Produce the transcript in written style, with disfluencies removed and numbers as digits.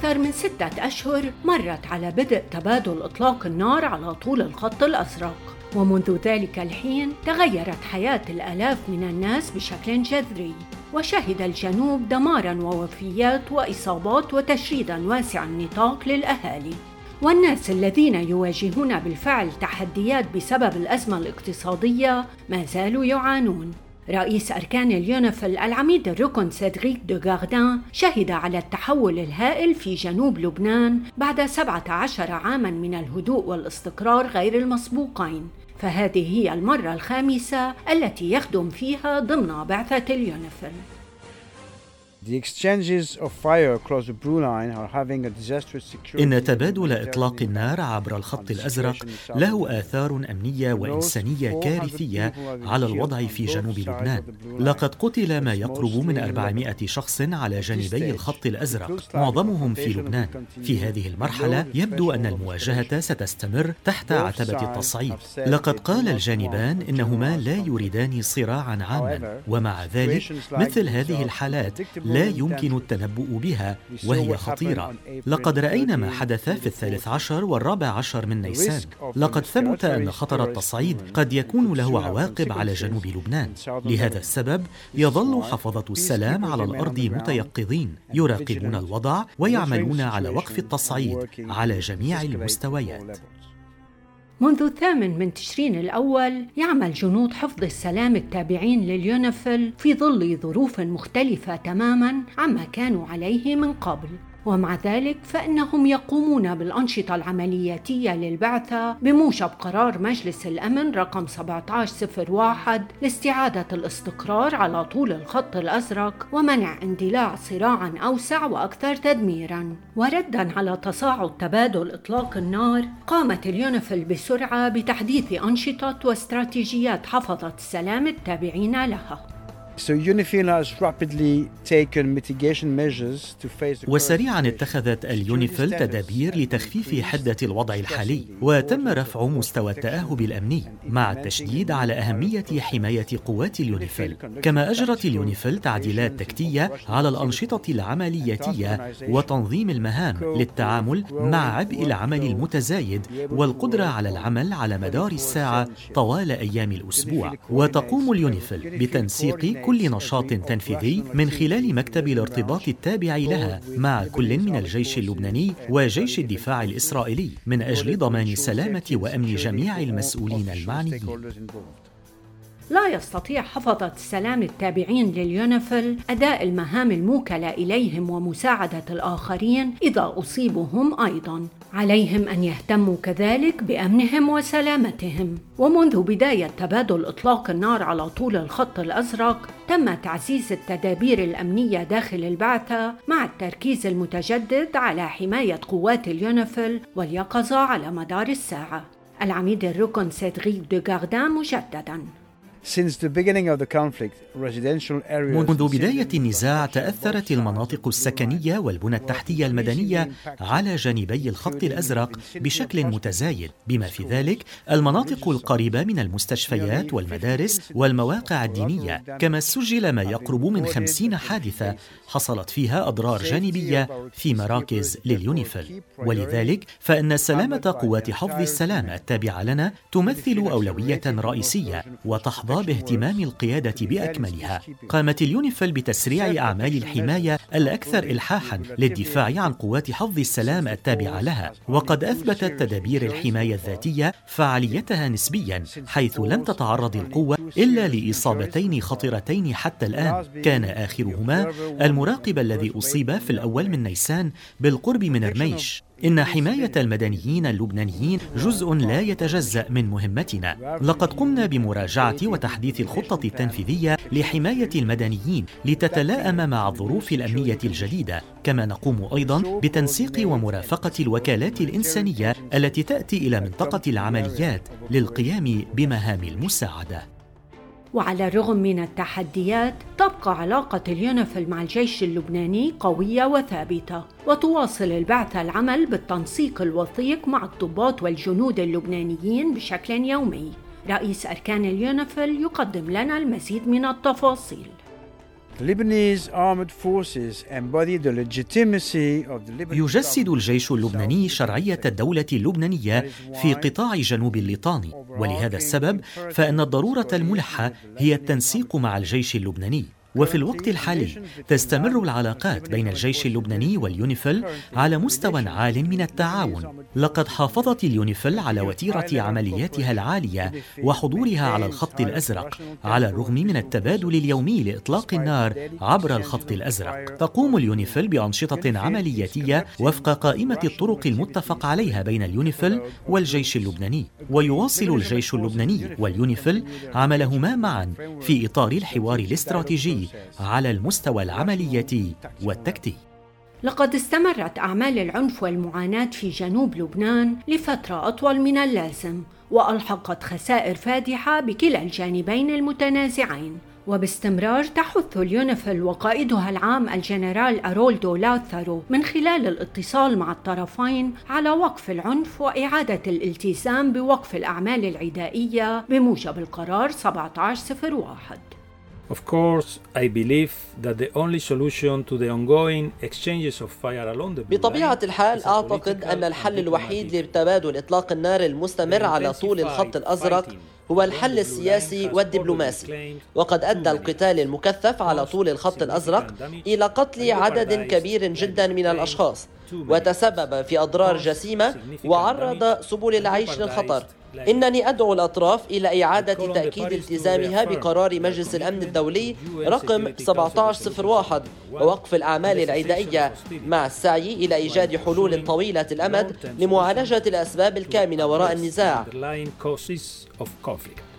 أكثر من 6 أشهر مرت على بدء تبادل إطلاق النار على طول الخط الأزرق، ومنذ ذلك الحين تغيرت حياة الآلاف من الناس بشكل جذري، وشهد الجنوب دماراً ووفيات وإصابات وتشريداً واسع النطاق للأهالي. والناس الذين يواجهون بالفعل تحديات بسبب الأزمة الاقتصادية ما زالوا يعانون. رئيس أركان اليونيفيل العميد الركن سيدريك دوغاردان شهد على التحول الهائل في جنوب لبنان بعد 17 عاماً من الهدوء والاستقرار غير المسبوقين، فهذه هي المرة الخامسة التي يخدم فيها ضمن بعثة اليونيفيل. إن تبادل إطلاق النار عبر الخط الأزرق له آثار أمنية وإنسانية كارثية على الوضع في جنوب لبنان. لقد قتل ما يقرب من 400 شخص على جانبي الخط الأزرق، معظمهم في لبنان. في هذه المرحلة يبدو أن المواجهة ستستمر تحت عتبة التصعيد. لقد قال الجانبان إنهما لا يريدان صراعا عاما، ومع ذلك مثل هذه الحالات لا يمكن التنبؤ بها وهي خطيرة. لقد رأينا ما حدث في 13 و14 من نيسان. لقد ثبت أن خطر التصعيد قد يكون له عواقب على جنوب لبنان. لهذا السبب يظل حفظة السلام على الأرض متيقظين، يراقبون الوضع ويعملون على وقف التصعيد على جميع المستويات. منذ 8 تشرين الأول يعمل جنود حفظ السلام التابعين لليونيفيل في ظل ظروف مختلفة تماماً عما كانوا عليه من قبل، ومع ذلك فإنهم يقومون بالأنشطة العملياتية للبعثة بموجب قرار مجلس الأمن رقم 1701 لاستعادة الاستقرار على طول الخط الأزرق ومنع اندلاع صراع أوسع وأكثر تدميراً. ورداً على تصاعد تبادل إطلاق النار، قامت اليونيفيل بسرعة بتحديث أنشطة واستراتيجيات حفظة السلام التابعين لها. وسريعا اتخذت اليونيفيل تدابير لتخفيف حدة الوضع الحالي، وتم رفع مستوى التأهب الأمني مع التشديد على أهمية حماية قوات اليونيفيل. كما أجرت اليونيفيل تعديلات تكتيكية على الأنشطة العملياتية وتنظيم المهام للتعامل مع عبء العمل المتزايد والقدرة على العمل على مدار الساعة طوال أيام الأسبوع. وتقوم اليونيفيل بتنسيق كل نشاط تنفيذي من خلال مكتب الارتباط التابع لها مع كل من الجيش اللبناني وجيش الدفاع الإسرائيلي من أجل ضمان سلامة وأمن جميع المسؤولين المعنيين. لا يستطيع حفظة السلام التابعين لليونيفيل أداء المهام الموكلة إليهم ومساعدة الآخرين إذا أصيبوا هم أيضاً. عليهم أن يهتموا كذلك بأمنهم وسلامتهم. ومنذ بداية تبادل إطلاق النار على طول الخط الأزرق تم تعزيز التدابير الأمنية داخل البعثة مع التركيز المتجدد على حماية قوات اليونيفيل واليقظة على مدار الساعة. العميد الركن سيدريك دوغاردان مجدداً: منذ بداية النزاع تأثرت المناطق السكنية والبنى التحتية المدنية على جانبي الخط الأزرق بشكل متزايد، بما في ذلك المناطق القريبة من المستشفيات والمدارس والمواقع الدينية. كما سجل ما يقرب من 50 حادثة حصلت فيها أضرار جانبية في مراكز لليونيفيل. ولذلك فإن سلامة قوات حفظ السلام التابعة لنا تمثل أولوية رئيسية وتحظى باهتمام القيادة بأكملها. قامت اليونيفيل بتسريع أعمال الحماية الأكثر إلحاحاً للدفاع عن قوات حفظ السلام التابعة لها، وقد أثبتت تدابير الحماية الذاتية فعاليتها نسبياً، حيث لم تتعرض القوة إلا لإصابتين خطيرتين حتى الآن، كان آخرهما المراقب الذي أصيب في الأول من نيسان بالقرب من رميش. إن حماية المدنيين اللبنانيين جزء لا يتجزأ من مهمتنا. لقد قمنا بمراجعة وتحديث الخطة التنفيذية لحماية المدنيين لتتلائم مع الظروف الأمنية الجديدة. كما نقوم أيضاً بتنسيق ومرافقة الوكالات الإنسانية التي تأتي إلى منطقة العمليات للقيام بمهام المساعدة. وعلى الرغم من التحديات تبقى علاقة اليونيفيل مع الجيش اللبناني قوية وثابتة، وتواصل البعثة العمل بالتنسيق الوثيق مع الضباط والجنود اللبنانيين بشكل يومي. رئيس أركان اليونيفيل يقدم لنا المزيد من التفاصيل. يجسد الجيش اللبناني شرعية الدولة اللبنانية في قطاع جنوب الليطاني، ولهذا السبب فإن الضرورة الملحة هي التنسيق مع الجيش اللبناني. وفي الوقت الحالي تستمر العلاقات بين الجيش اللبناني واليونيفيل على مستوى عال من التعاون. لقد حافظت اليونيفيل على وتيرة عملياتها العالية وحضورها على الخط الأزرق على الرغم من التبادل اليومي لإطلاق النار عبر الخط الأزرق. تقوم اليونيفيل بأنشطة عملياتية وفق قائمة الطرق المتفق عليها بين اليونيفيل والجيش اللبناني، ويواصل الجيش اللبناني واليونيفيل عملهما معا في إطار الحوار الاستراتيجي على المستوى العملياتي والتكتيكي. لقد استمرت أعمال العنف والمعاناة في جنوب لبنان لفترة أطول من اللازم، وألحقت خسائر فادحة بكلا الجانبين المتنازعين. وباستمرار تحث اليونيفيل وقائدها العام الجنرال أرولدو لاتثارو من خلال الاتصال مع الطرفين على وقف العنف وإعادة الالتزام بوقف الأعمال العدائية بموجب القرار 1701. Of course, I believe that the only solution to the ongoing exchanges of fire along the بطبيعة الحال أعتقد أن الحل الوحيد لتبادل إطلاق النار المستمر على طول الخط الأزرق هو الحل السياسي والدبلوماسي. وقد أدى القتال المكثف على طول الخط الأزرق إلى قتل عدد كبير جدا من الأشخاص، وتسبب في أضرار جسيمة وعرض سبل العيش للخطر. إنني أدعو الأطراف إلى إعادة تأكيد التزامها بقرار مجلس الأمن الدولي رقم 1701 ووقف الأعمال العدائية، مع السعي إلى إيجاد حلول طويلة الأمد لمعالجة الأسباب الكامنة وراء النزاع.